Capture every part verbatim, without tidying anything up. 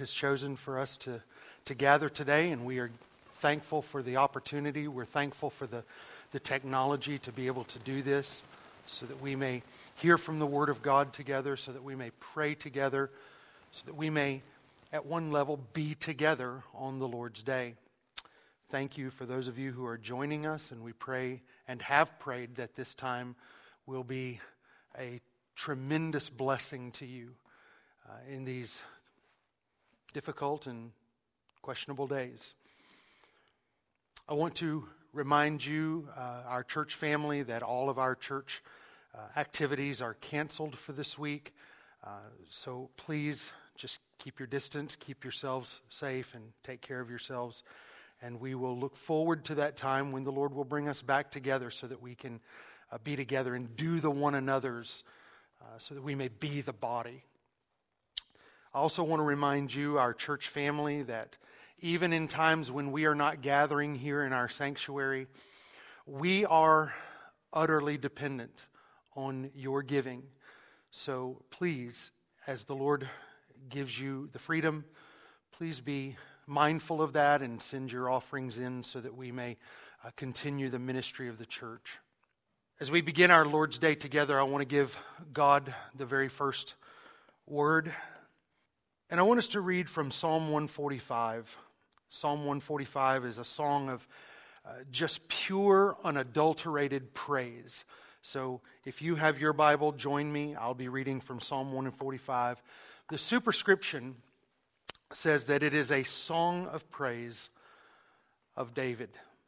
has chosen for us to, to gather today, and we are thankful for the opportunity. We're thankful for the, the technology to be able to do this so that we may hear from the Word of God together, so that we may pray together, so that we may, at one level, be together on the Lord's Day. Thank you for those of you who are joining us, and we pray and have prayed that this time will be a tremendous blessing to you uh, in these difficult and questionable days. I want to remind you, uh, our church family, that all of our church uh, activities are canceled for this week. Uh, so please just keep your distance, keep yourselves safe, and take care of yourselves. And we will look forward to that time when the Lord will bring us back together so that we can uh, be together and do the one another's, uh, so that we may be the body. I also want to remind you, our church family, that even in times when we are not gathering here in our sanctuary, we are utterly dependent on your giving. So please, as the Lord gives you the freedom, please be mindful of that and send your offerings in so that we may uh, continue the ministry of the church. As we begin our Lord's Day together, I want to give God the very first word. And I want us to read from Psalm one forty-five. Psalm one forty-five is a song of uh, just pure, unadulterated praise. So if you have your Bible, join me. I'll be reading from Psalm one forty-five. The superscription says that it is a song of praise of David.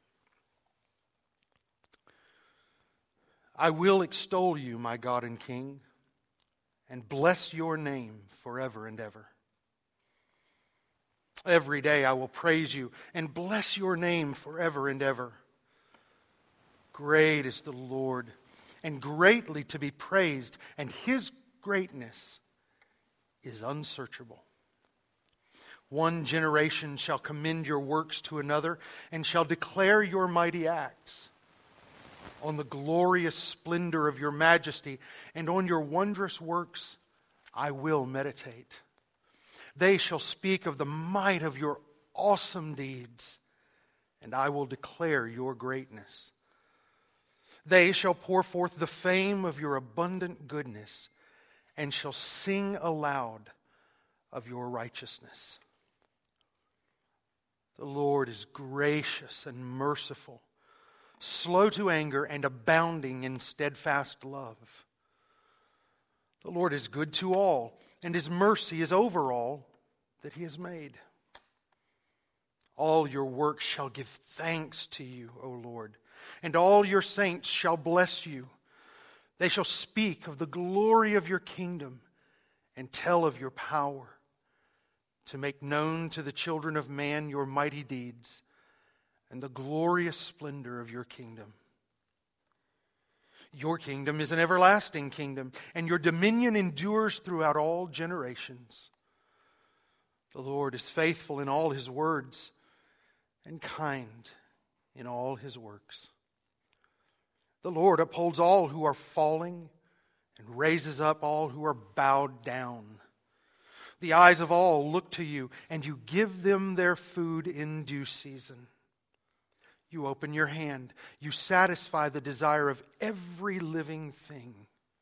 I will extol you, my God and King, and bless your name forever and ever. Every day I will praise you and bless your name forever and ever. Great is the Lord, and greatly to be praised, and His greatness is unsearchable. One generation shall commend your works to another, and shall declare your mighty acts. On the glorious splendor of your majesty, and on your wondrous works I will meditate. They shall speak of the might of your awesome deeds, and I will declare your greatness. They shall pour forth the fame of your abundant goodness, and shall sing aloud of your righteousness. The Lord is gracious and merciful, slow to anger, and abounding in steadfast love. The Lord is good to all, and His mercy is over all that He has made. All your works shall give thanks to you, O Lord, and all your saints shall bless you. They shall speak of the glory of your kingdom and tell of your power, to make known to the children of man your mighty deeds and the glorious splendor of your kingdom. Your kingdom is an everlasting kingdom, and your dominion endures throughout all generations. The Lord is faithful in all His words and kind in all His works. The Lord upholds all who are falling and raises up all who are bowed down. The eyes of all look to you, and you give them their food in due season. You open your hand. You satisfy the desire of every living thing.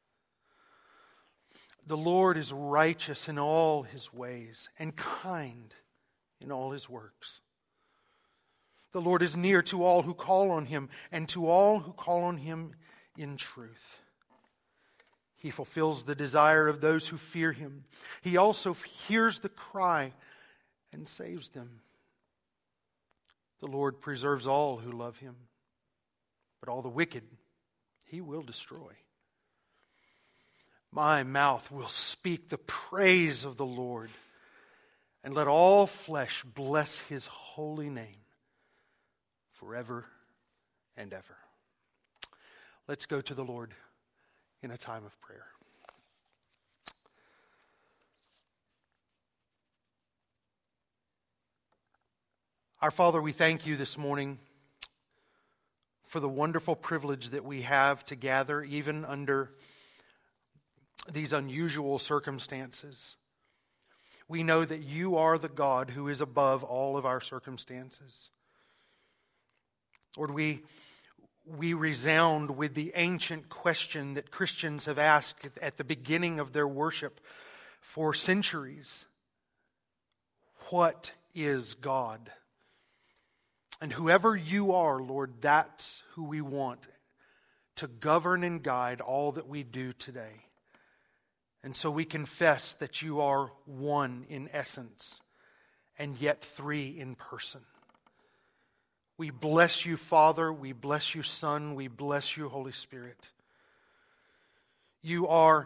The Lord is righteous in all His ways and kind in all His works. The Lord is near to all who call on Him, and to all who call on Him in truth. He fulfills the desire of those who fear Him. He also hears the cry and saves them. The Lord preserves all who love Him, but all the wicked He will destroy. My mouth will speak the praise of the Lord, and let all flesh bless His holy name forever and ever. Let's go to the Lord in a time of prayer. Our Father, we thank you this morning for the wonderful privilege that we have to gather even under these unusual circumstances. We know that you are the God who is above all of our circumstances. Lord, we, we resound with the ancient question that Christians have asked at the beginning of their worship for centuries. What is God? And whoever you are, Lord, that's who we want to govern and guide all that we do today. And so we confess that you are one in essence and yet three in person. We bless you, Father. We bless you, Son. We bless you, Holy Spirit. You are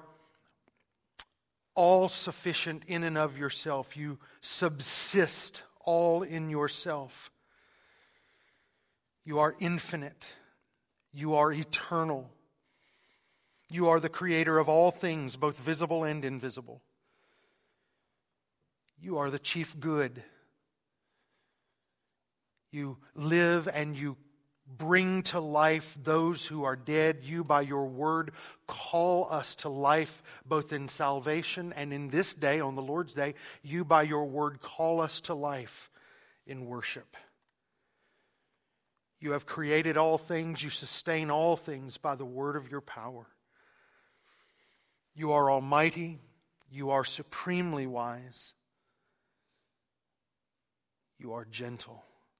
all sufficient in and of yourself. You subsist all in yourself. You are infinite. You are eternal. You are the creator of all things, both visible and invisible. You are the chief good. You live and you bring to life those who are dead. You, by your word, call us to life both in salvation and in this day, on the Lord's day. You, by your word, call us to life in worship. You have created all things. You sustain all things by the word of your power. You are almighty. You are supremely wise. You are gentle.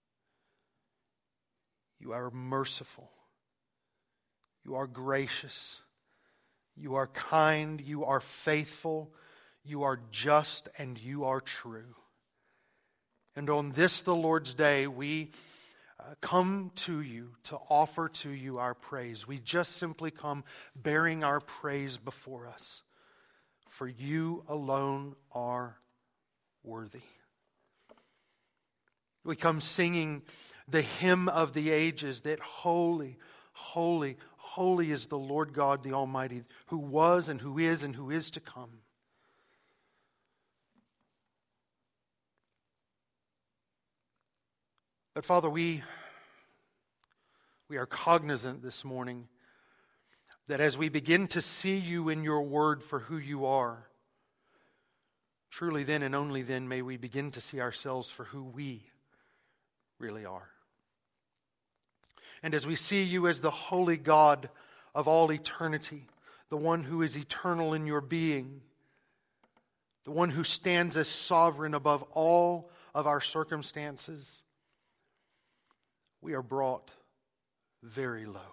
You are merciful. You are gracious. You are kind. You are faithful. You are just, and you are true. And on this, the Lord's day, we uh, come to you to offer to you our praise. We just simply come bearing our praise before us. For you alone are worthy. We come singing the hymn of the ages, that holy, holy, holy is the Lord God the Almighty, who was and who is and who is to come. But Father, we, we are cognizant this morning that as we begin to see you in your word for who you are, truly then and only then may we begin to see ourselves for who we really are. And as we see you as the holy God of all eternity, the one who is eternal in your being, the one who stands as sovereign above all of our circumstances, we are brought very low.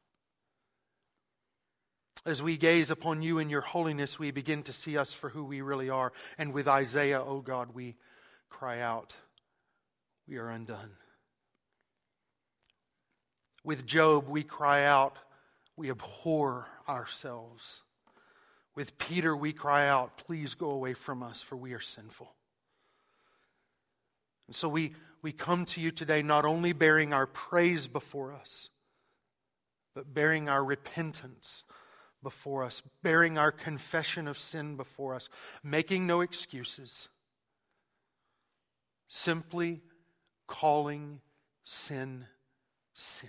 As we gaze upon you in your holiness, we begin to see us for who we really are. And with Isaiah, oh God, we cry out, we are undone. With Job, we cry out, we abhor ourselves. With Peter, we cry out, please go away from us, for we are sinful. And so we, we come to you today not only bearing our praise before us, but bearing our repentance before us, bearing our confession of sin before us, making no excuses, simply calling sin, sin.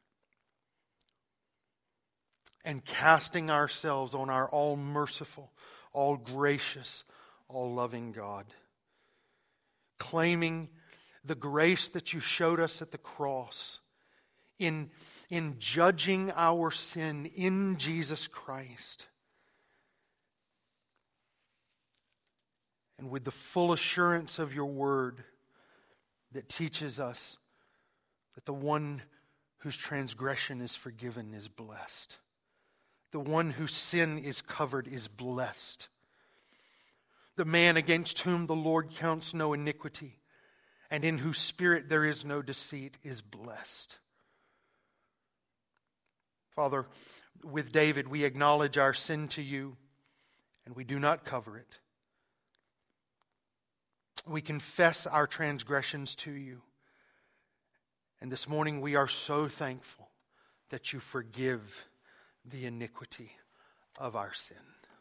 And casting ourselves on our all-merciful, all-gracious, all-loving God. Claiming the grace that you showed us at the cross in, in judging our sin in Jesus Christ. And with the full assurance of your word that teaches us that the one whose transgression is forgiven is blessed. The one whose sin is covered is blessed. The man against whom the Lord counts no iniquity, and in whose spirit there is no deceit, is blessed. Father, with David, we acknowledge our sin to you, and we do not cover it. We confess our transgressions to you. And this morning we are so thankful that you forgive the iniquity of our sin.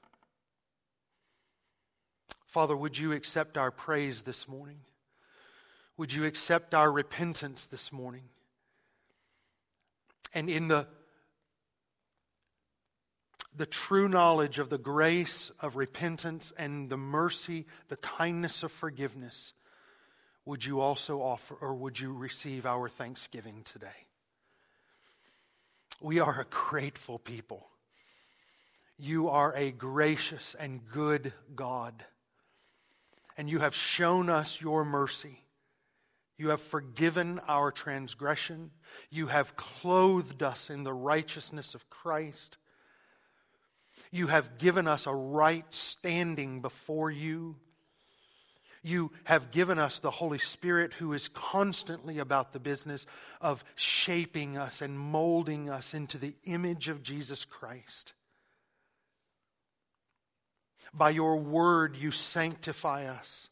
Father, would you accept our praise this morning? Would you accept our repentance this morning? And in the the true knowledge of the grace of repentance and the mercy, the kindness of forgiveness, would you also offer, or would you receive our thanksgiving today? We are a grateful people. You are a gracious and good God, and you have shown us your mercy. You have forgiven our transgression. You have clothed us in the righteousness of Christ. You have given us a right standing before you. You have given us the Holy Spirit, who is constantly about the business of shaping us and molding us into the image of Jesus Christ. By your word, you sanctify us.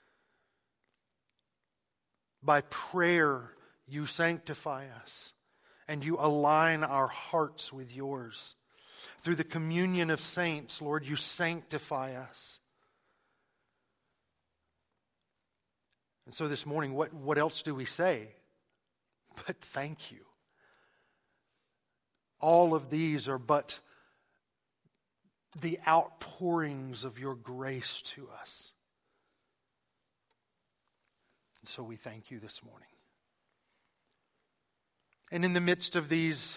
By prayer, you sanctify us, and you align our hearts with yours. Through the communion of saints, Lord, you sanctify us. And so this morning, what, what else do we say? But thank you. All of these are but the outpourings of your grace to us. And so we thank you this morning. And in the midst of these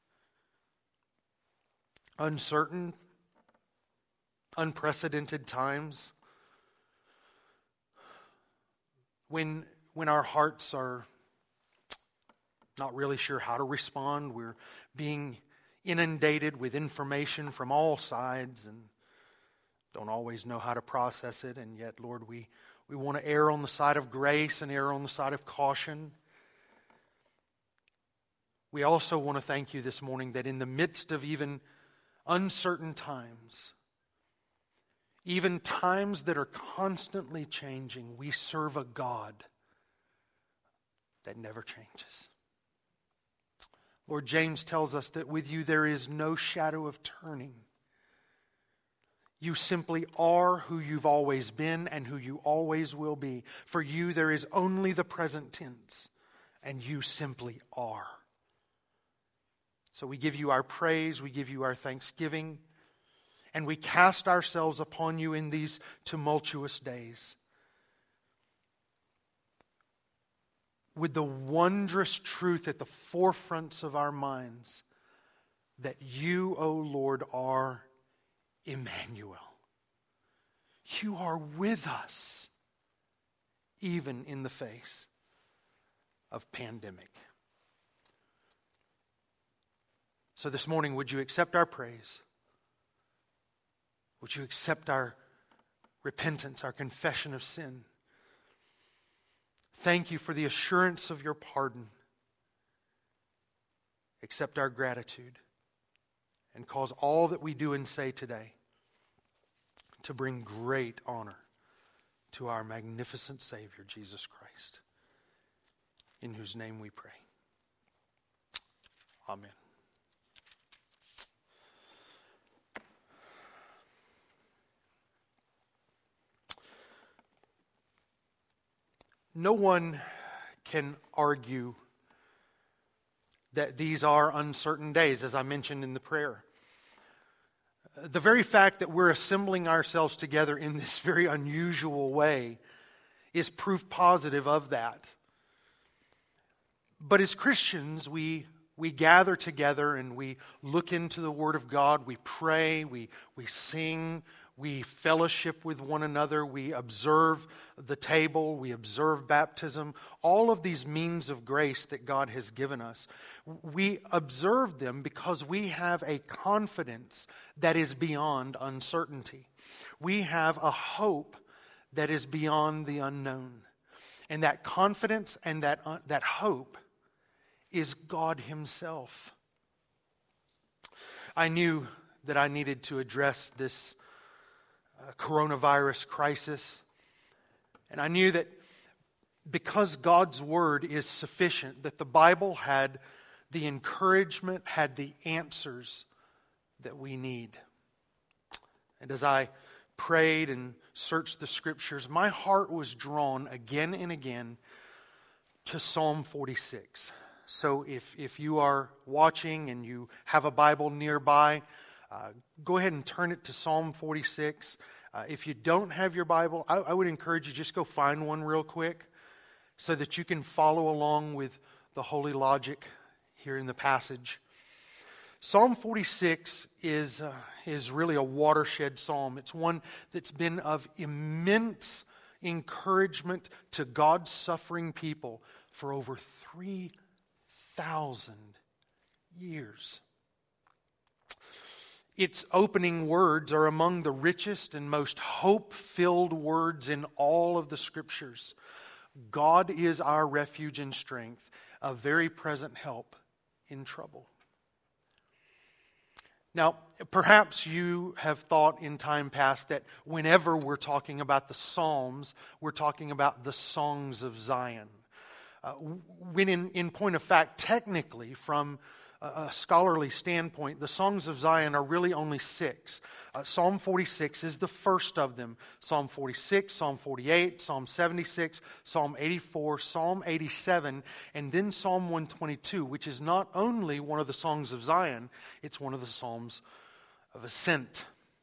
uncertain, unprecedented times, when, when our hearts are not really sure how to respond, we're being inundated with information from all sides and don't always know how to process it, and yet, Lord, we We want to err on the side of grace and err on the side of caution. We also want to thank you this morning that in the midst of even uncertain times, even times that are constantly changing, we serve a God that never changes. Lord, James tells us that with you there is no shadow of turning. You simply are who you've always been and who you always will be. For you, there is only the present tense, and you simply are. So we give you our praise, we give you our thanksgiving, and we cast ourselves upon you in these tumultuous days with the wondrous truth at the forefronts of our minds that you, O Lord, are Emmanuel. You are with us, even in the face of pandemic. So this morning, would you accept our praise? Would you accept our repentance, our confession of sin? Thank you for the assurance of your pardon. Accept our gratitude and cause all that we do and say today to bring great honor to our magnificent Savior, Jesus Christ, in whose name we pray. Amen. No one can argue that these are uncertain days, as I mentioned in the prayer. The very fact that we're assembling ourselves together in this very unusual way is proof positive of that. But as Christians, we we gather together and we look into the Word of God, we pray, we we sing, we fellowship with one another, we observe the table, we observe baptism, all of these means of grace that God has given us. We observe them because we have a confidence that is beyond uncertainty. We have a hope that is beyond the unknown. And that confidence and that, uh, that hope is God Himself. I knew that I needed to address this uh, coronavirus crisis. And I knew that because God's Word is sufficient, that the Bible had the encouragement, had the answers that we need. And as I prayed and searched the Scriptures, my heart was drawn again and again to Psalm forty-six. So if, if you are watching and you have a Bible nearby, uh, go ahead and turn it to Psalm forty-six. Uh, if you don't have your Bible, I, I would encourage you just go find one real quick so that you can follow along with the holy logic here in the passage. Psalm forty-six is, uh, is really a watershed psalm. It's one that's been of immense encouragement to God's suffering people for over three thousand years. Its opening words are among the richest and most hope-filled words in all of the Scriptures. God is our refuge and strength, a very present help in trouble. Now, perhaps you have thought in time past that whenever we're talking about the Psalms, we're talking about the songs of Zion. Uh, when in, in point of fact, technically, from a, a scholarly standpoint, the songs of Zion are really only six. Uh, Psalm forty-six is the first of them. Psalm forty-six, Psalm forty-eight, Psalm seventy-six, Psalm eighty-four, Psalm eighty-seven, and then Psalm one twenty-two, which is not only one of the songs of Zion, it's one of the Psalms of Ascent.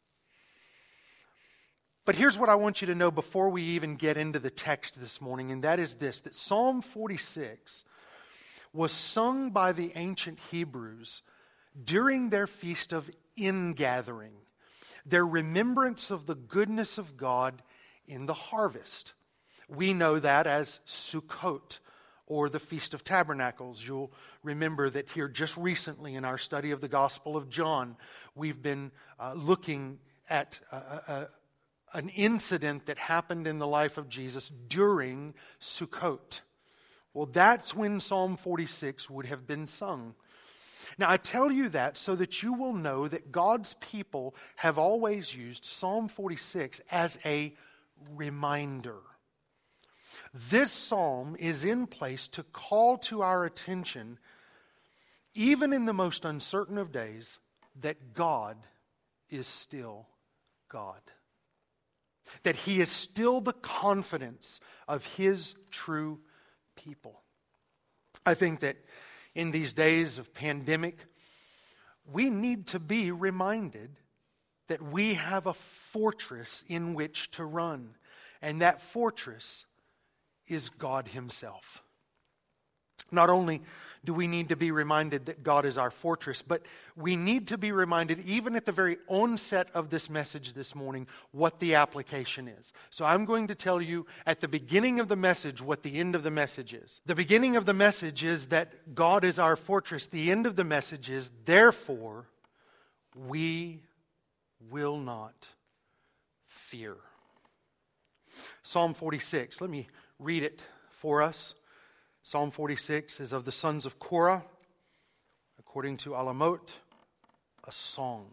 But here's what I want you to know before we even get into the text this morning, and that is this, that Psalm forty-six was sung by the ancient Hebrews during their feast of ingathering, their remembrance of the goodness of God in the harvest. We know that as Sukkot, or the Feast of Tabernacles. You'll remember that here just recently in our study of the Gospel of John, we've been uh, looking at uh, uh, an incident that happened in the life of Jesus during Sukkot. Well, that's when Psalm forty-six would have been sung. Now, I tell you that so that you will know that God's people have always used Psalm forty-six as a reminder. This psalm is in place to call to our attention, even in the most uncertain of days, that God is still God. That He is still the confidence of His true people. I think that in these days of pandemic, we need to be reminded that we have a fortress in which to run. And that fortress is God Himself. Not only do we need to be reminded that God is our fortress, but we need to be reminded, even at the very onset of this message this morning, what the application is. So I'm going to tell you at the beginning of the message what the end of the message is. The beginning of the message is that God is our fortress. The end of the message is, therefore, we will not fear. Psalm forty-six, let me read it for us. Psalm forty-six is of the sons of Korah, according to Alamot, a song.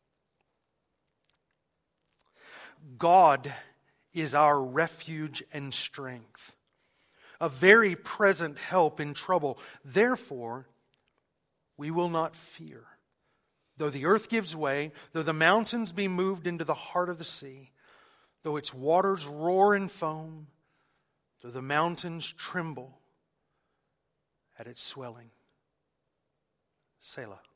God is our refuge and strength, a very present help in trouble. Therefore, we will not fear. Though the earth gives way, though the mountains be moved into the heart of the sea, though its waters roar and foam, though the mountains tremble at its swelling. Selah.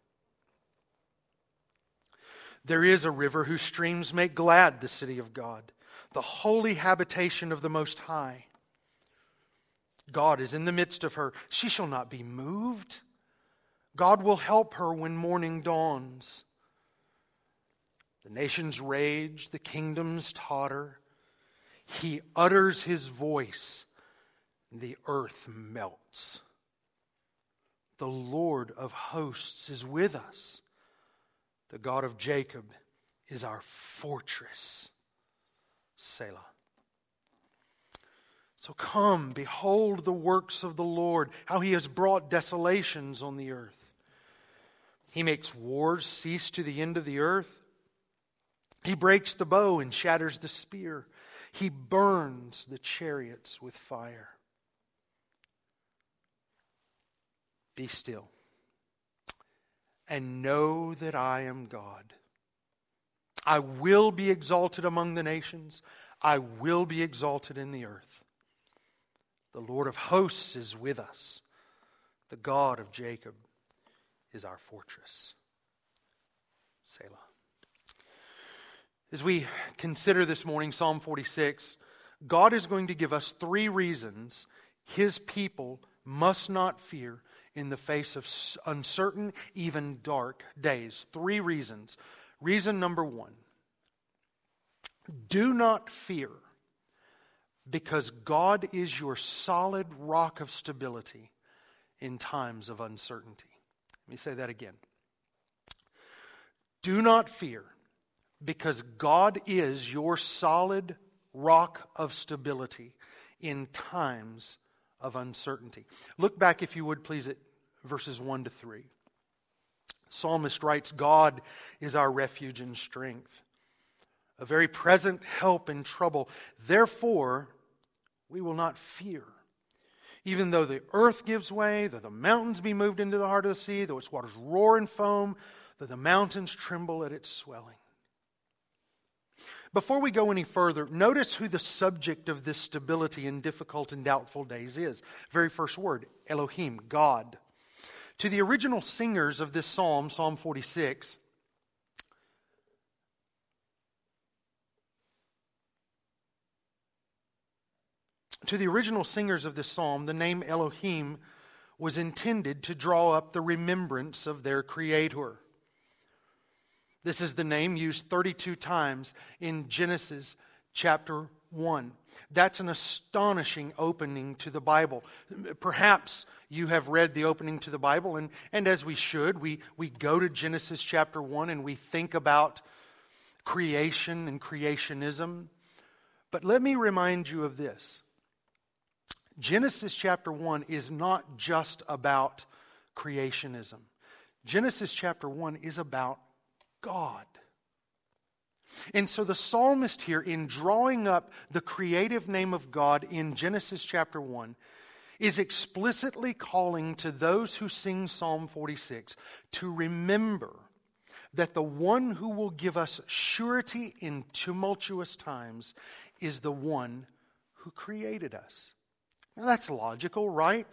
There is a river whose streams make glad the city of God, the holy habitation of the Most High. God is in the midst of her. She shall not be moved. God will help her when morning dawns. The nations rage, the kingdoms totter. He utters His voice, and the earth melts. The Lord of hosts is with us. The God of Jacob is our fortress. Selah. So come, behold the works of the Lord, how He has brought desolations on the earth. He makes wars cease to the end of the earth. He breaks the bow and shatters the spear. He burns the chariots with fire. Be still and know that I am God. I will be exalted among the nations. I will be exalted in the earth. The Lord of hosts is with us. The God of Jacob is our fortress. Selah. As we consider this morning Psalm forty-six, God is going to give us three reasons His people must not fear in the face of uncertain, even dark days. Three reasons. Reason number one, do not fear, because God is your solid rock of stability in times of uncertainty. Let me say that again. Do not fear, because God is your solid rock of stability in times of uncertainty. Look back, if you would please, at verses one to three. Psalmist writes, God is our refuge and strength, a very present help in trouble. Therefore, we will not fear. Even though the earth gives way, though the mountains be moved into the heart of the sea, though its waters roar and foam, though the mountains tremble at its swelling. Before we go any further, notice who the subject of this stability in difficult and doubtful days is. Very first word, Elohim, God. To the original singers of this psalm, Psalm forty-six, to the original singers of this psalm, the name Elohim was intended to draw up the remembrance of their Creator. This is the name used thirty-two times in Genesis chapter one. That's an astonishing opening to the Bible. Perhaps you have read the opening to the Bible, and, and as we should, we, we go to Genesis chapter one and we think about creation and creationism. But let me remind you of this. Genesis chapter one is not just about creationism. Genesis chapter one is about God. And so the psalmist here, in drawing up the creative name of God in Genesis chapter one, is explicitly calling to those who sing Psalm forty-six to remember that the one who will give us surety in tumultuous times is the one who created us. Now that's logical, right?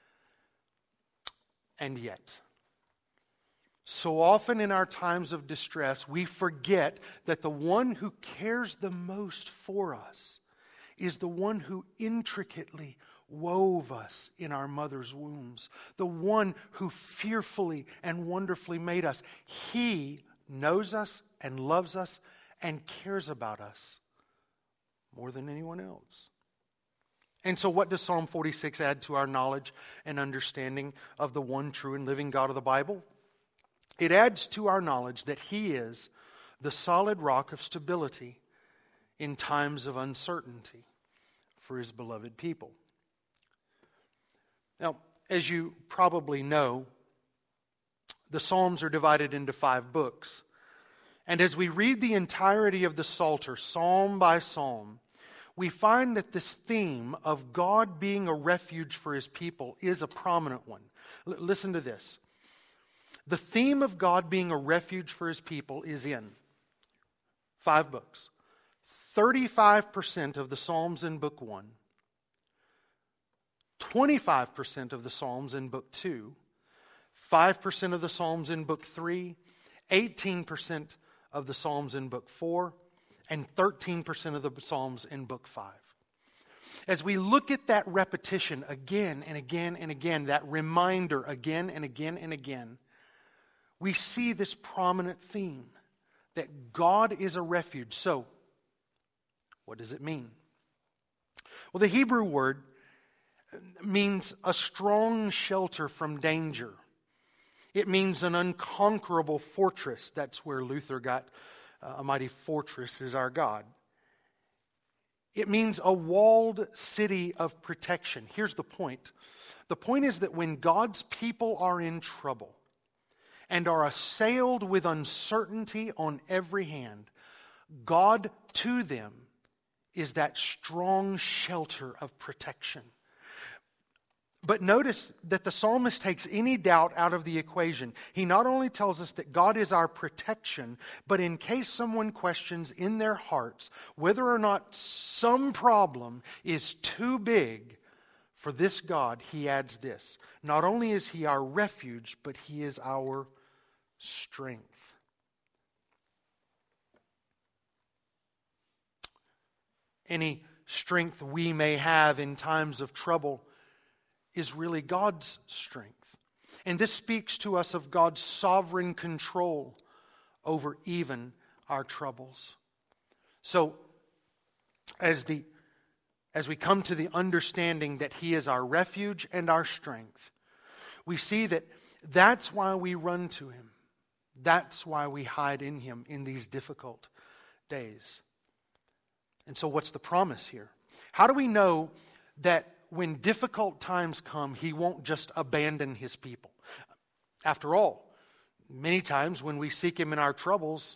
And yet, so often in our times of distress, we forget that the one who cares the most for us is the one who intricately wove us in our mother's wombs, the one who fearfully and wonderfully made us. He knows us and loves us and cares about us more than anyone else. And so what does Psalm forty-six add to our knowledge and understanding of the one true and living God of the Bible? It adds to our knowledge that He is the solid rock of stability in times of uncertainty for His beloved people. Now, as you probably know, the Psalms are divided into five books. And as we read the entirety of the Psalter, psalm by psalm, we find that this theme of God being a refuge for His people is a prominent one. L- listen to this. The theme of God being a refuge for His people is in five books. thirty-five percent of the Psalms in book one, twenty-five percent of the Psalms in book two, five percent of the Psalms in book three, eighteen percent of the Psalms in book four, and thirteen percent of the Psalms in book five. As we look at that repetition again and again and again, that reminder again and again and again, we see this prominent theme that God is a refuge. So, what does it mean? Well, the Hebrew word means a strong shelter from danger. It means an unconquerable fortress. That's where Luther got uh, a mighty fortress is our God. It means a walled city of protection. Here's the point. The point is that when God's people are in trouble and are assailed with uncertainty on every hand, God to them is that strong shelter of protection. But notice that the psalmist takes any doubt out of the equation. He not only tells us that God is our protection, but in case someone questions in their hearts whether or not some problem is too big for this God, he adds this. Not only is He our refuge, but He is our strength. any strength we may have in times of trouble is really God's strength. And this speaks to us of God's sovereign control over even our troubles. So, as the as we come to the understanding that He is our refuge and our strength, we see that that's why we run to Him. That's why we hide in Him in these difficult days. And so what's the promise here? How do we know that when difficult times come, He won't just abandon His people? After all, many times when we seek Him in our troubles,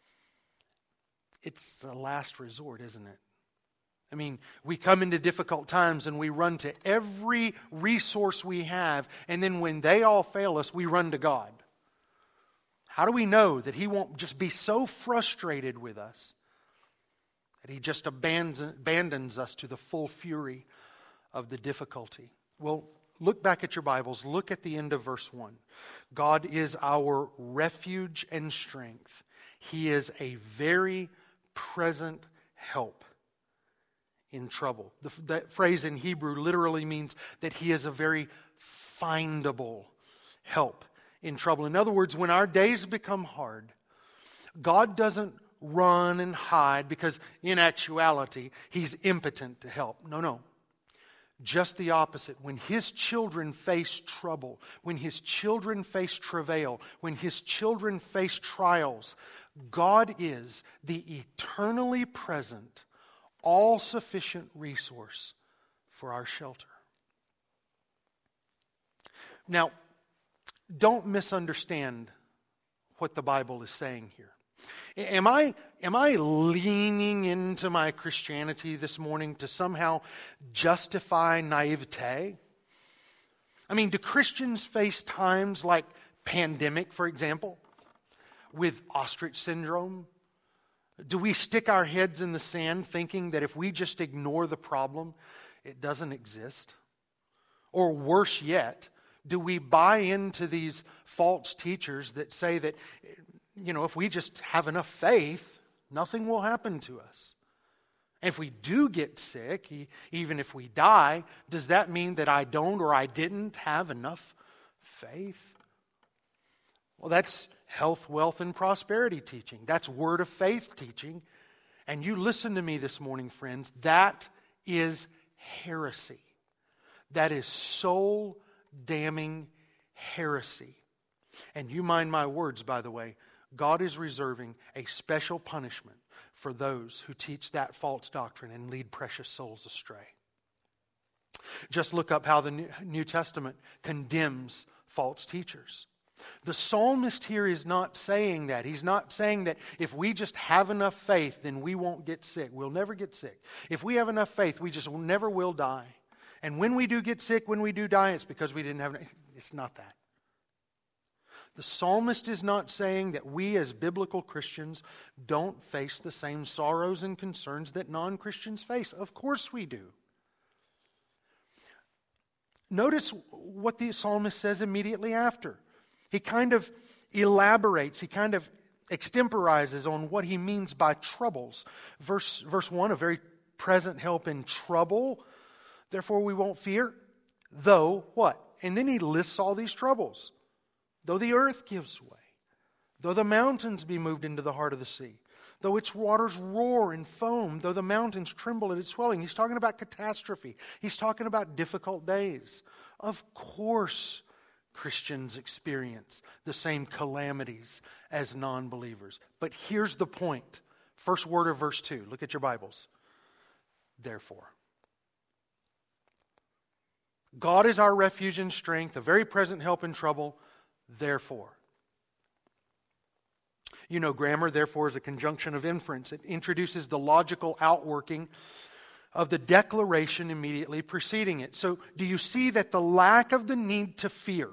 it's the last resort, isn't it? I mean, we come into difficult times and we run to every resource we have, and then when they all fail us, we run to God. How do we know that He won't just be so frustrated with us that He just abandons, abandons us to the full fury of the difficulty? Well, look back at your Bibles. Look at the end of verse one. God is our refuge and strength. He is a very present help in trouble. The, that phrase in Hebrew literally means that He is a very findable help in trouble. In other words, when our days become hard, God doesn't run and hide because in actuality He's impotent to help. No, no. Just the opposite. When His children face trouble, when His children face travail, when His children face trials, God is the eternally present, all-sufficient resource for our shelter. Now, don't misunderstand what the Bible is saying here. Am I, am I leaning into my Christianity this morning to somehow justify naivete? I mean, do Christians face times like pandemic, for example, with ostrich syndrome? Do we stick our heads in the sand thinking that if we just ignore the problem, it doesn't exist? Or worse yet, do we buy into these false teachers that say that, you know, if we just have enough faith, nothing will happen to us? And if we do get sick, even if we die, does that mean that I don't or I didn't have enough faith? Well, that's health, wealth, and prosperity teaching. That's word of faith teaching. And you listen to me this morning, friends. That is heresy. That is soul-damning heresy. And you mind my words, by the way, God is reserving a special punishment for those who teach that false doctrine and lead precious souls astray. Just look up how the New Testament condemns false teachers. The psalmist here is not saying that. He's not saying that if we just have enough faith, then we won't get sick. We'll never get sick. If we have enough faith, we just never will die. And when we do get sick, when we do die, it's because we didn't have enough. It's not that. The psalmist is not saying that we as biblical Christians don't face the same sorrows and concerns that non-Christians face. Of course we do. Notice what the psalmist says immediately after. He kind of elaborates, he kind of extemporizes on what he means by troubles. Verse, verse one, a very present help in trouble. Therefore we won't fear. Though, what? And then he lists all these troubles. Though the earth gives way, though the mountains be moved into the heart of the sea, though its waters roar and foam, though the mountains tremble at its swelling. He's talking about catastrophe. He's talking about difficult days. Of course, Christians experience the same calamities as non-believers. But here's the point. First word of verse two. Look at your Bibles. Therefore. God is our refuge and strength, a very present help in trouble. Therefore. You know, grammar, therefore, is a conjunction of inference. It introduces the logical outworking of the declaration immediately preceding it. So, do you see that the lack of the need to fear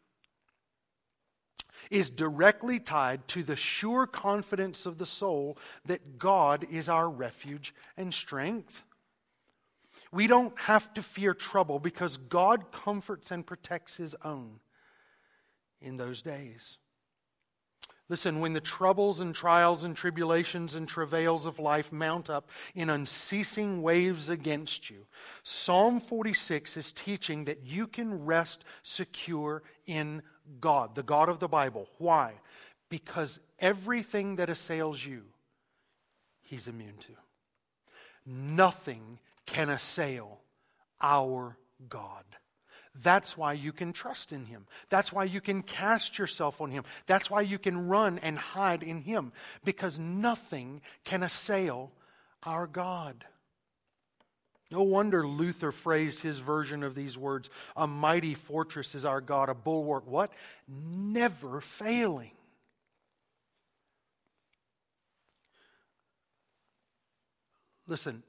is directly tied to the sure confidence of the soul that God is our refuge and strength? We don't have to fear trouble because God comforts and protects His own in those days. Listen, when the troubles and trials and tribulations and travails of life mount up in unceasing waves against you, Psalm forty-six is teaching that you can rest secure in God, the God of the Bible. Why? Because everything that assails you, He's immune to. Nothing can assail our God. That's why you can trust in Him. That's why you can cast yourself on Him. That's why you can run and hide in Him. Because nothing can assail our God. No wonder Luther phrased his version of these words, a mighty fortress is our God, a bulwark, what? Never failing. Listen,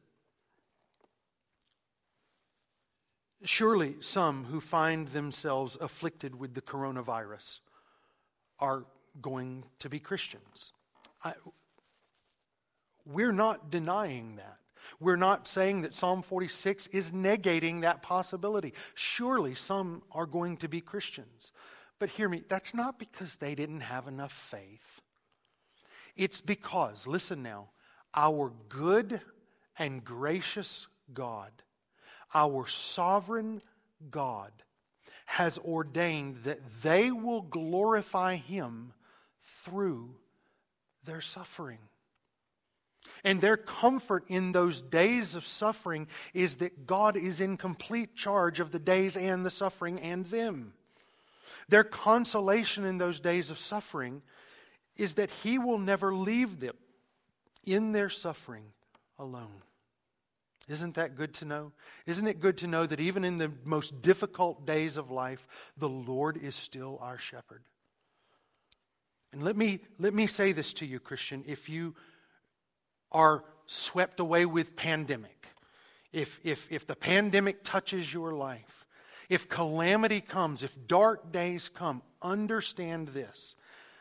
surely some who find themselves afflicted with the coronavirus are going to be Christians. I, we're not denying that. We're not saying that Psalm forty-six is negating that possibility. Surely some are going to be Christians. But hear me, that's not because they didn't have enough faith. It's because, listen now, our good and gracious God, our sovereign God, has ordained that they will glorify Him through their suffering. And their comfort in those days of suffering is that God is in complete charge of the days and the suffering and them. Their consolation in those days of suffering is that He will never leave them in their suffering alone. Isn't that good to know? Isn't it good to know that even in the most difficult days of life, the Lord is still our shepherd? And let me, let me say this to you, Christian. If you are swept away with pandemic, if, if, if the pandemic touches your life, if calamity comes, if dark days come, understand this.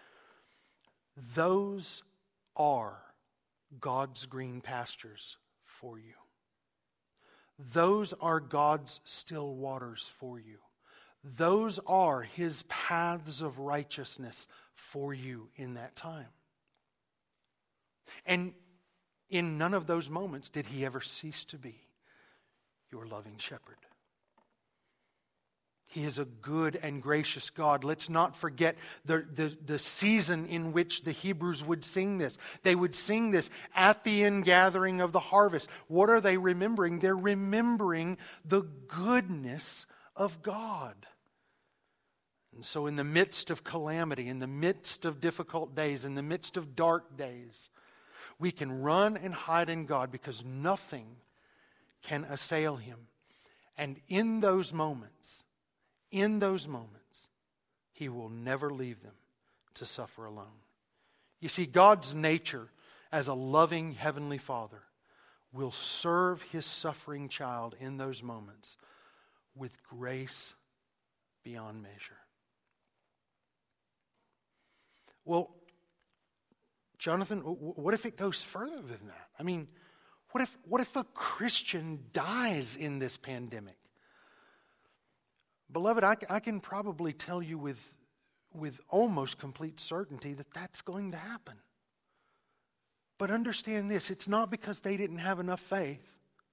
Those are God's green pastures for you. Those are God's still waters for you. Those are His paths of righteousness for you in that time. And in none of those moments did He ever cease to be your loving shepherd. He is a good and gracious God. Let's not forget the, the, the season in which the Hebrews would sing this. They would sing this at the ingathering of the harvest. What are they remembering? They're remembering the goodness of God. And so in the midst of calamity, in the midst of difficult days, in the midst of dark days, we can run and hide in God because nothing can assail Him. And in those moments, In those moments, He will never leave them to suffer alone. You see, God's nature as a loving Heavenly Father will serve His suffering child in those moments with grace beyond measure. Well, Jonathan, what if it goes further than that? I mean, what if, what if a Christian dies in this pandemic? Beloved, I, I can probably tell you with, with almost complete certainty that that's going to happen. But understand this, it's not because they didn't have enough faith.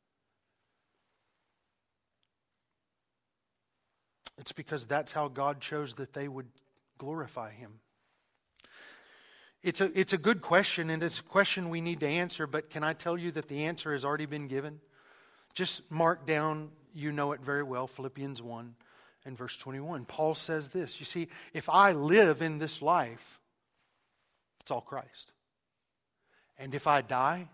It's because that's how God chose that they would glorify Him. It's a, it's a good question, and it's a question we need to answer, but can I tell you that the answer has already been given? Just mark down, you know it very well, Philippians one. In verse twenty-one, Paul says this, you see, if I live in this life, it's all Christ. And if I die,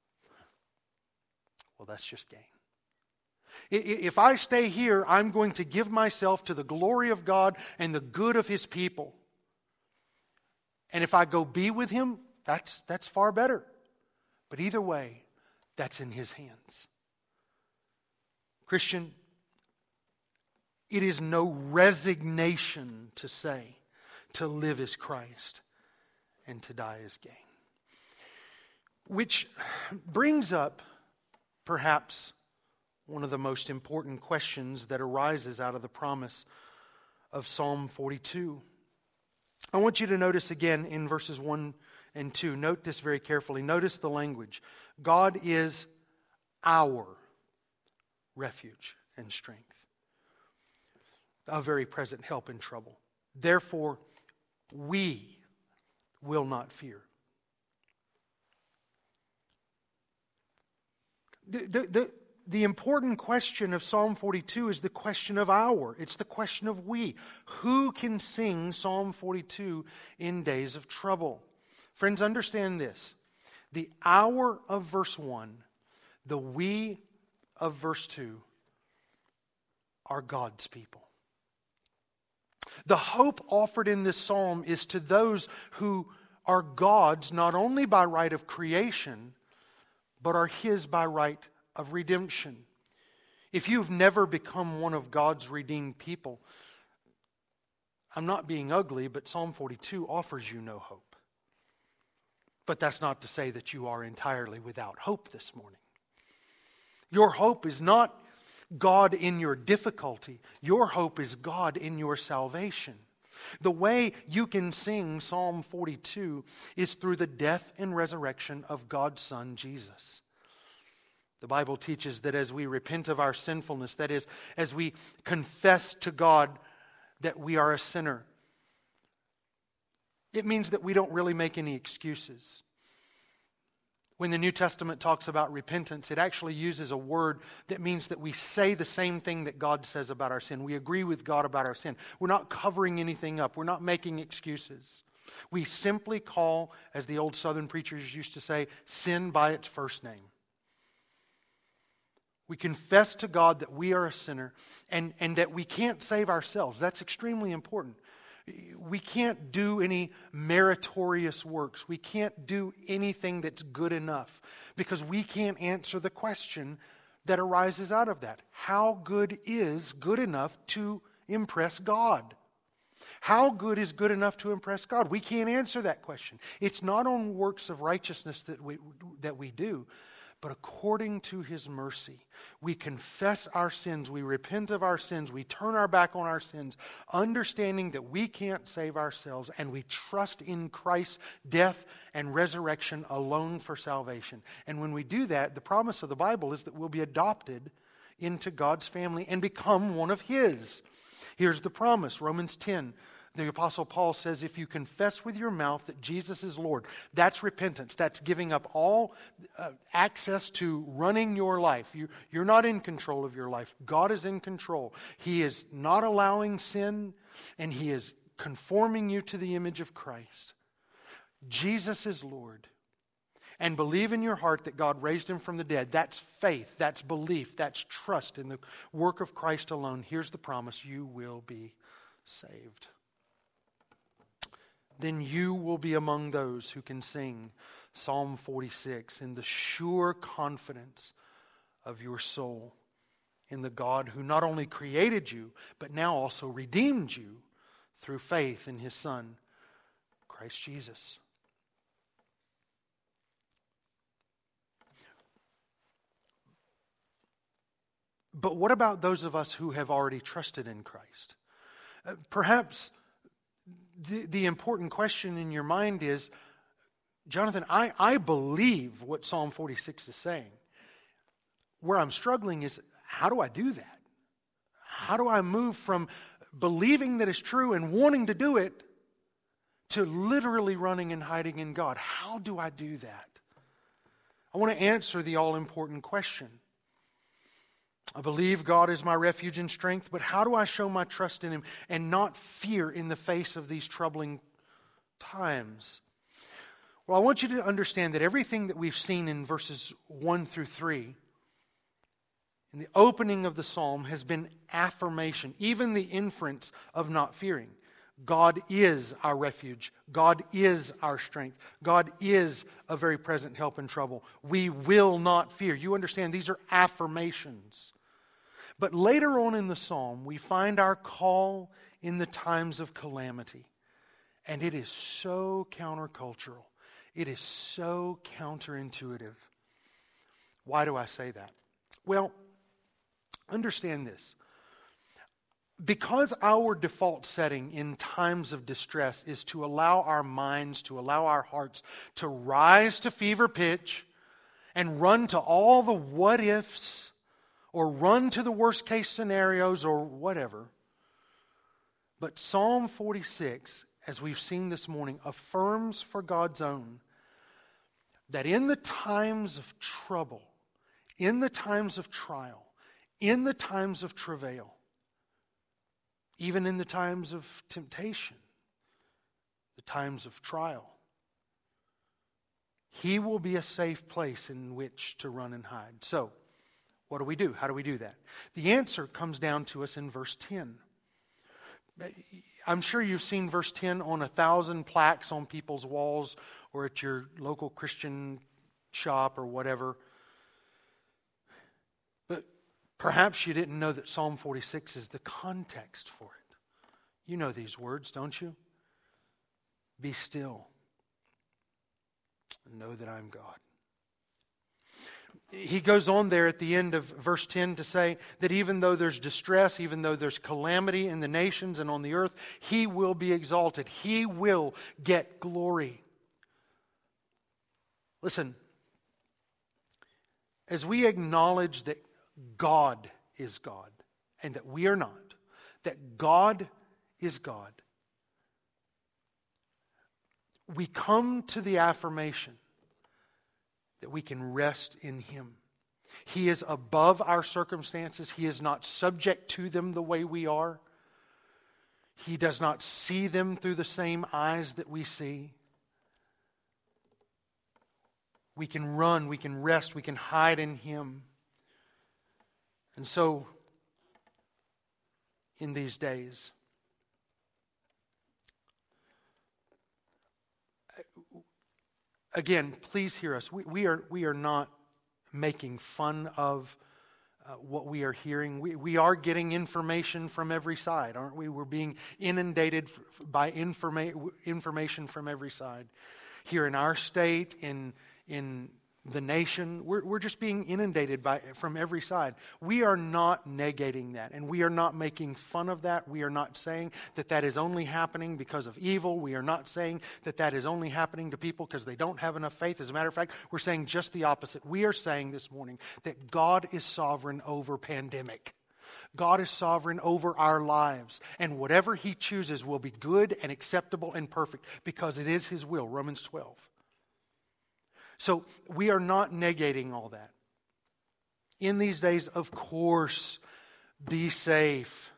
well, that's just gain. If I stay here, I'm going to give myself to the glory of God and the good of His people. And if I go be with Him, that's, that's far better. But either way, that's in His hands. Christian, it is no resignation to say, to live as Christ and to die as gain. Which brings up perhaps one of the most important questions that arises out of the promise of Psalm forty-two. I want you to notice again in verses one and two. Note this very carefully. Notice the language. God is our refuge and strength, a very present help in trouble. Therefore, we will not fear. The, the, the, the important question of Psalm forty-two is the question of our. It's the question of we. Who can sing Psalm forty-two in days of trouble? Friends, understand this. The our of verse one, the we of verse two are God's people. The hope offered in this psalm is to those who are God's not only by right of creation, but are His by right of redemption. If you've never become one of God's redeemed people, I'm not being ugly, but Psalm forty-two offers you no hope. But that's not to say that you are entirely without hope this morning. Your hope is not God in your difficulty. Your hope is God in your salvation. The way you can sing Psalm forty-two is through the death and resurrection of God's Son, Jesus. The Bible teaches that as we repent of our sinfulness, that is, as we confess to God that we are a sinner, it means that we don't really make any excuses. When the New Testament talks about repentance, it actually uses a word that means that we say the same thing that God says about our sin. We agree with God about our sin. We're not covering anything up. We're not making excuses. We simply call, as the old Southern preachers used to say, sin by its first name. We confess to God that we are a sinner and, and that we can't save ourselves. That's extremely important. We can't do any meritorious works. We can't do anything that's good enough because we can't answer the question that arises out of that. How good is good enough to impress God? How good is good enough to impress God? We can't answer that question. It's not on works of righteousness that we, that we do, but according to His mercy, we confess our sins, we repent of our sins, we turn our back on our sins, understanding that we can't save ourselves, and we trust in Christ's death and resurrection alone for salvation. And when we do that, the promise of the Bible is that we'll be adopted into God's family and become one of His. Here's the promise, Romans ten. The Apostle Paul says, if you confess with your mouth that Jesus is Lord, that's repentance. That's giving up all uh, access to running your life. You, you're not in control of your life. God is in control. He is not allowing sin, and He is conforming you to the image of Christ. Jesus is Lord. And believe in your heart that God raised Him from the dead. That's faith. That's belief. That's trust in the work of Christ alone. Here's the promise. You will be saved. Then you will be among those who can sing Psalm forty-six in the sure confidence of your soul in the God who not only created you, but now also redeemed you through faith in His Son, Christ Jesus. But what about those of us who have already trusted in Christ? Uh, perhaps The, the important question in your mind is, Jonathan, I, I believe what Psalm forty-six is saying. Where I'm struggling is, how do I do that? How do I move from believing that it's true and wanting to do it to literally running and hiding in God? How do I do that? I want to answer the all-important question. I believe God is my refuge and strength, but how do I show my trust in Him and not fear in the face of these troubling times? Well, I want you to understand that everything that we've seen in verses one through three, in the opening of the psalm, has been affirmation, even the inference of not fearing. God is our refuge. God is our strength. God is a very present help in trouble. We will not fear. You understand, these are affirmations. But later on in the psalm, we find our call in the times of calamity. And it is so countercultural. It is so counterintuitive. Why do I say that? Well, understand this. because our default setting in times of distress is to allow our minds, to allow our hearts to rise to fever pitch and run to all the what ifs or run to the worst case scenarios or whatever. But Psalm forty-six, as we've seen this morning, affirms for God's own that in the times of trouble, in the times of trial, in the times of travail, even in the times of temptation, the times of trial, He will be a safe place in which to run and hide. So, what do we do? How do we do that? The answer comes down to us in verse ten. I'm sure you've seen verse ten on a thousand plaques on people's walls or at your local Christian shop or whatever. But perhaps you didn't know that Psalm forty-six is the context for it. You know these words, don't you? Be still and know that I'm God. He goes on there at the end of verse ten to say that even though there's distress, even though there's calamity in the nations and on the earth, He will be exalted. He will get glory. Listen, as we acknowledge that God is God and that we are not, that God is God, we come to the affirmation that we can rest in Him. He is above our circumstances. He is not subject to them the way we are. He does not see them through the same eyes that we see. We can run, we can rest, we can hide in Him. And so, in these days, again, please hear us. We, we are we are not making fun of uh, what we are hearing. We we are getting information from every side, aren't we? We're being inundated f- by informa- information from every side. Here in our state, in in the nation, we're we're just being inundated by from every side. We are not negating that, and we are not making fun of that. We are not saying that that is only happening because of evil. We are not saying that that is only happening to people because they don't have enough faith. As a matter of fact, we're saying just the opposite. We are saying this morning that God is sovereign over pandemic. God is sovereign over our lives, and whatever He chooses will be good and acceptable and perfect because it is His will, Romans twelve. So we are not negating all that. In these days, of course, be safe.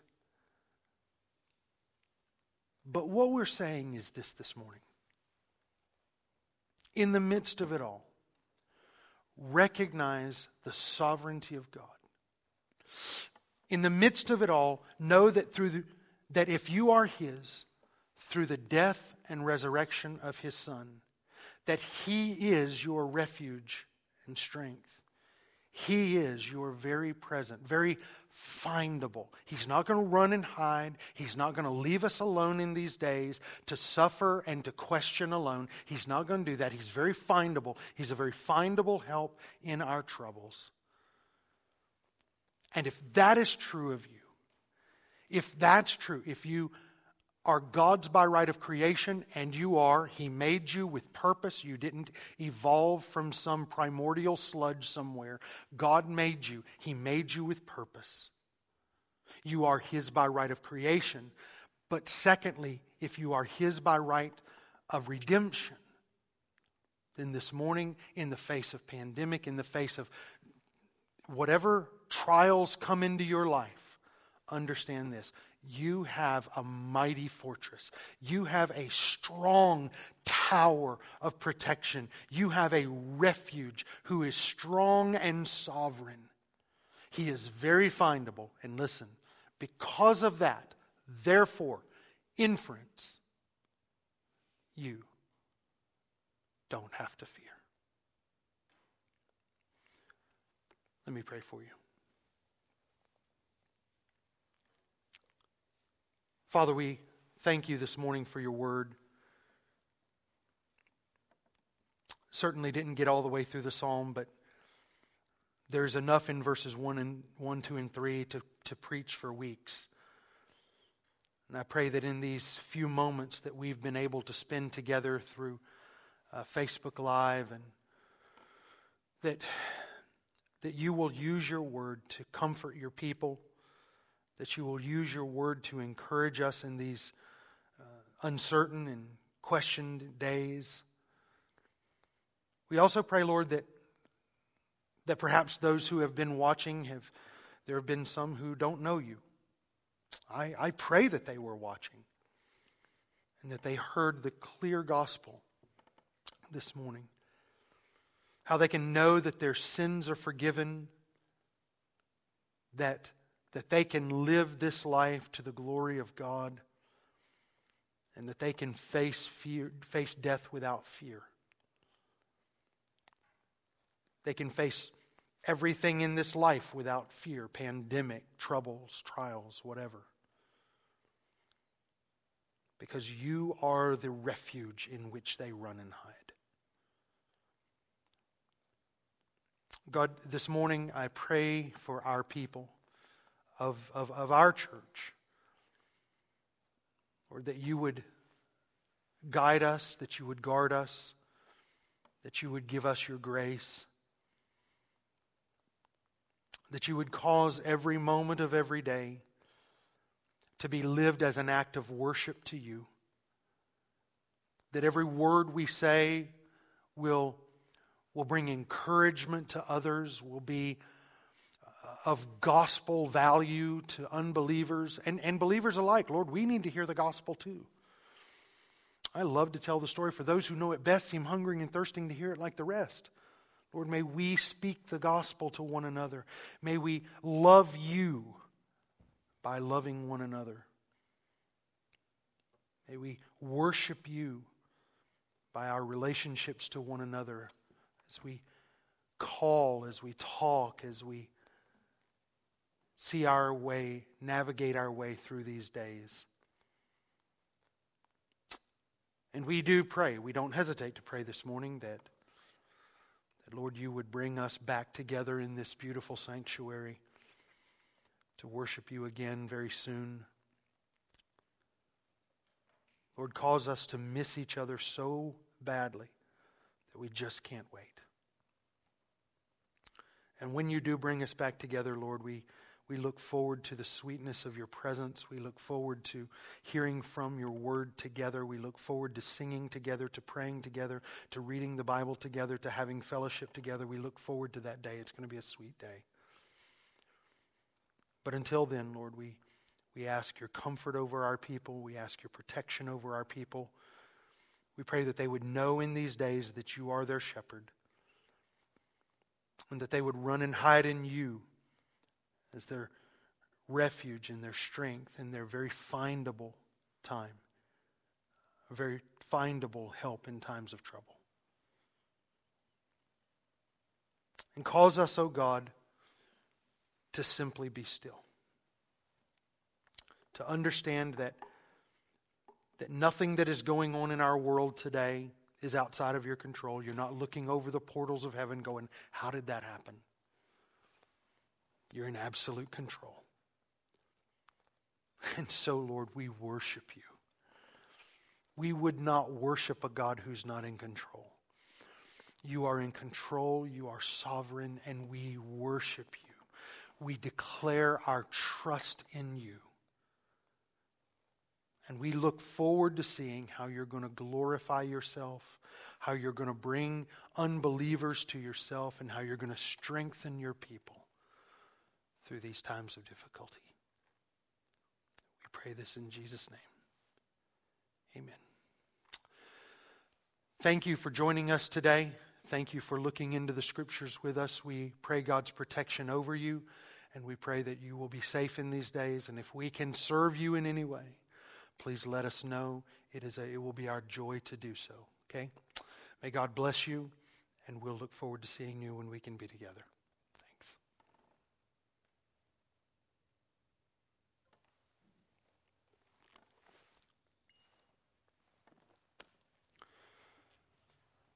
But what we're saying is this this morning. In the midst of it all, recognize the sovereignty of God. In the midst of it all, know that through the, that if you are His, through the death and resurrection of His Son, that He is your refuge and strength. He is your very present, very findable. He's not going to run and hide. He's not going to leave us alone in these days to suffer and to question alone. He's not going to do that. He's very findable. He's a very findable help in our troubles. And if that is true of you, if that's true, if you are God's by right of creation, and you are. He made you with purpose. You didn't evolve from some primordial sludge somewhere. God made you. He made you with purpose. You are His by right of creation. But secondly, if you are His by right of redemption, then this morning, in the face of pandemic, in the face of whatever trials come into your life, understand this. You have a mighty fortress. You have a strong tower of protection. You have a refuge who is strong and sovereign. He is very findable. And listen, because of that, therefore, inference, you don't have to fear. Let me pray for you. Father, we thank You this morning for Your word. Certainly didn't get all the way through the psalm, but there's enough in verses one and one, two, and three to, to preach for weeks. And I pray that in these few moments that we've been able to spend together through uh, Facebook Live, and that, that you will use your word to comfort your people, that you will use your word to encourage us in these uh, uncertain and questioned days. We also pray, Lord, that, that perhaps those who have been watching, have there have been some who don't know you. I, I pray that they were watching and that they heard the clear gospel this morning. How they can know that their sins are forgiven, that, that they can live this life to the glory of God, and that they can face fear, face death without fear. They can face everything in this life without fear, pandemic, troubles, trials, whatever. Because you are the refuge in which they run and hide. God, this morning I pray for our people of, of, of our church. Lord, that you would guide us, that you would guard us, that you would give us your grace, that you would cause every moment of every day to be lived as an act of worship to you, that every word we say will, will bring encouragement to others, will be of gospel value to unbelievers and, and believers alike. Lord, we need to hear the gospel too. I love to tell the story. For those who know it best seem hungering and thirsting to hear it like the rest. Lord, may we speak the gospel to one another. May we love you by loving one another. May we worship you by our relationships to one another as we call, as we talk, as we see our way, navigate our way through these days. And we do pray, we don't hesitate to pray this morning that Lord, you would bring us back together in this beautiful sanctuary to worship you again very soon. Lord, cause us to miss each other so badly that we just can't wait. And when you do bring us back together, Lord, we, we look forward to the sweetness of your presence. We look forward to hearing from your word together. We look forward to singing together, to praying together, to reading the Bible together, to having fellowship together. We look forward to that day. It's going to be a sweet day. But until then, Lord, we, we ask your comfort over our people. We ask your protection over our people. We pray that they would know in these days that you are their shepherd, and that they would run and hide in you as their refuge and their strength and their very findable time, a very findable help in times of trouble. And cause us, O God, to simply be still. To understand that, that nothing that is going on in our world today is outside of your control. You're not looking over the portals of heaven going, how did that happen? You're in absolute control. And so, Lord, we worship you. We would not worship a God who's not in control. You are in control, you are sovereign, and we worship you. We declare our trust in you. And we look forward to seeing how you're going to glorify yourself, how you're going to bring unbelievers to yourself, and how you're going to strengthen your people through these times of difficulty. We pray this in Jesus' name. Amen. Thank you for joining us today. Thank you for looking into the scriptures with us. We pray God's protection over you, and we pray that you will be safe in these days. And if we can serve you in any way, please let us know. It is a, it will be our joy to do so. Okay? May God bless you, and we'll look forward to seeing you when we can be together.